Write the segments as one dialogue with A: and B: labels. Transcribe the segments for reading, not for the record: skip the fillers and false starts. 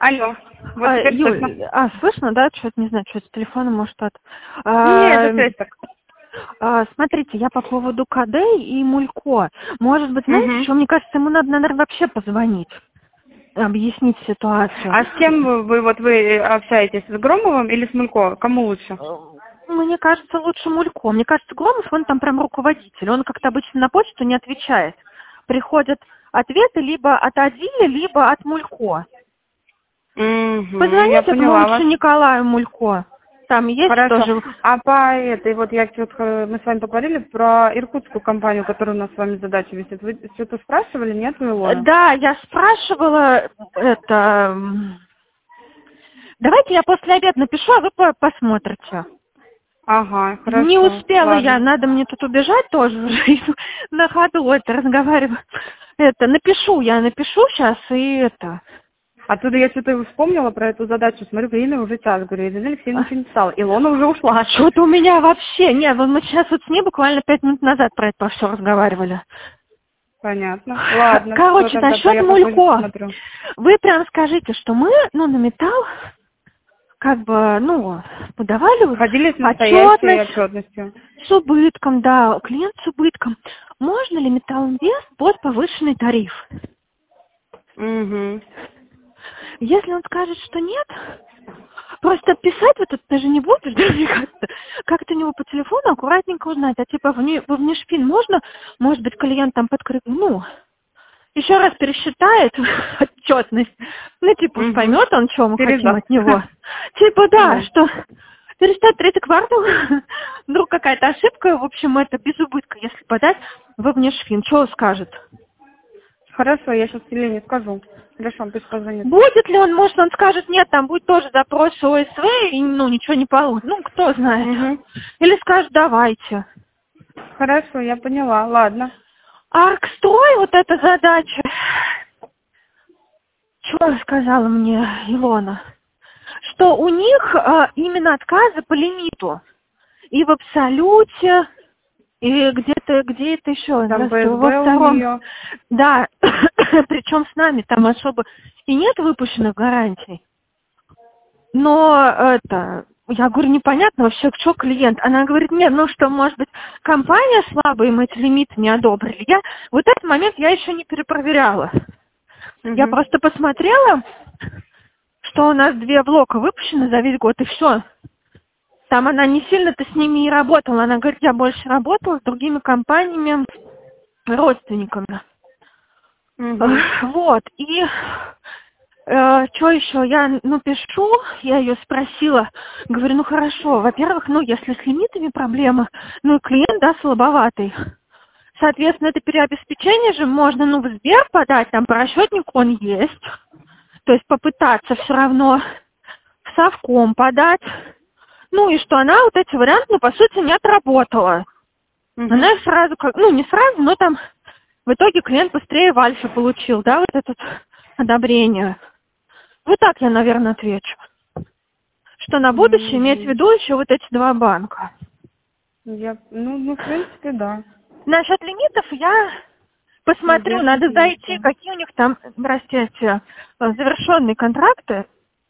A: Алло. Вот теперь
B: Юль,
A: слышно.
B: слышно, да? Что-то не знаю, что с телефоном, может, от...
A: Нет, это связь так.
B: Смотрите, я по поводу КД и Мулько. Может быть, знаете,
A: Угу.
B: что мне кажется, ему надо, наверное, вообще позвонить, объяснить ситуацию.
A: А с кем вы общаетесь? С Громовым или с Мулько? Кому лучше?
B: Мне кажется, лучше Мулько. Мне кажется, Громов, он там прям руководитель. Он как-то обычно на почту не отвечает. Приходят ответы либо от Адиля, либо от Мулько.
A: Угу, я
B: Позвоните
A: поняла
B: лучше
A: вас.
B: Николаю Мулько. Там есть
A: Хорошо.
B: тоже...
A: А по этой, вот мы с вами поговорили про иркутскую компанию, которая у нас с вами задача висит. Вы что-то спрашивали, нет, у Илоны?
B: Да, я спрашивала это... Давайте я после обеда напишу, а вы посмотрите.
A: Ага,
B: Не
A: хорошо.
B: успела я,
A: Ладно.
B: надо мне тут убежать тоже уже, на ходу это разговариваю. Я напишу сейчас и это...
A: Оттуда я что-то вспомнила про эту задачу. Смотрю, время уже час. Говорю, Ирина Алексеевна ничего не стала. Илона уже ушла.
B: Что-то у меня вообще... Нет, вот мы сейчас вот с ней буквально 5 минут назад про это все разговаривали.
A: Понятно. Ладно, все,
B: Короче,
A: тогда
B: насчет
A: я попозже
B: Мулько.
A: посмотрю.
B: Вы прям скажите, что мы, на металл, подавали
A: Ходили с настоящей
B: отчетность
A: отчетностью.
B: с убытком, да, клиент с убытком. Можно ли Металлинвест под повышенный тариф?
A: Угу.
B: Если он скажет, что нет, просто писать вот это ты же не будешь, да, мне кажется, как-то у него по телефону аккуратненько узнать, во внешфин можно, может быть, клиент там еще раз пересчитает отчетность, уж поймет он, что мы хотим от него.
A: Да.
B: Что пересчитать третий квартал, вдруг какая-то ошибка, в общем, это без убытка, если подать во внешфин, что он скажет?
A: Хорошо, я сейчас Елене скажу. Хорошо, пусть позвонит.
B: Будет ли он, может, он скажет, нет, там будет тоже запрос ОСВ, и, ничего не получится. Кто знает.
A: Угу.
B: Или скажет, давайте.
A: Хорошо, я поняла, ладно.
B: Аркстрой, вот эта задача. Что сказала мне Илона? Что у них именно отказы по лимиту. И в абсолюте, и где-то еще.
A: Там ПСБ
B: Во
A: у
B: втором.
A: нее.
B: Да, причем с нами там особо и нет выпущенных гарантий. Но я говорю, непонятно вообще, что клиент. Она говорит, нет, может быть, компания слабая, и мы эти лимиты не одобрили. Вот этот момент я еще не перепроверяла.
A: Угу.
B: Я просто посмотрела, что у нас 2 блока выпущены за весь год, и все. Там она не сильно-то с ними и работала. Она говорит, я больше работала с другими компаниями, родственниками.
A: Угу.
B: Вот, и что еще? Я, пишу, я ее спросила, говорю, хорошо, во-первых, если с лимитами проблема, и клиент, да, слабоватый. Соответственно, это переобеспечение же можно, в Сбер подать, там по расчетнику он есть, то есть попытаться все равно в Совком подать, и что она вот эти варианты, по сути, не отработала.
A: Угу.
B: Она их сразу, не сразу, но там в итоге клиент быстрее в Альфе получил, да, вот это одобрение. Вот так я, наверное, отвечу. Что на будущее иметь в виду еще вот эти 2 банка.
A: В принципе, да.
B: Насчет лимитов я посмотрю, надо зайти, какие у них там, завершенные контракты.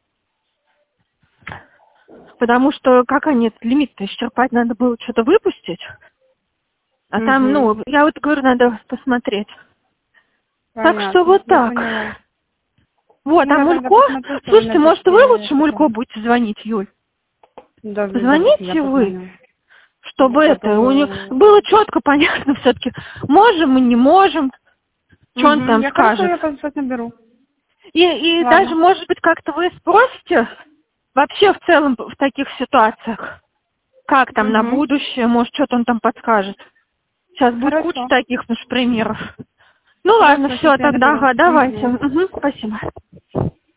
B: Потому что как они этот лимит-то исчерпать, надо было что-то выпустить. А там, я вот говорю, надо посмотреть. Понятно. Так что вот так.
A: Поняла.
B: Вот, а Мулько... Слушайте, может, вы лучше Мулько будете звонить, Юль?
A: Да,
B: Позвоните вы, чтобы у них было четко понятно все-таки, можем мы, не можем, что он там скажет.
A: Я сейчас наберу.
B: И даже, может быть, как-то вы спросите вообще в целом в таких ситуациях, как там на будущее, может, что-то он там подскажет. Сейчас будет куча таких примеров. Ладно, все, тогда, давайте. Спасибо.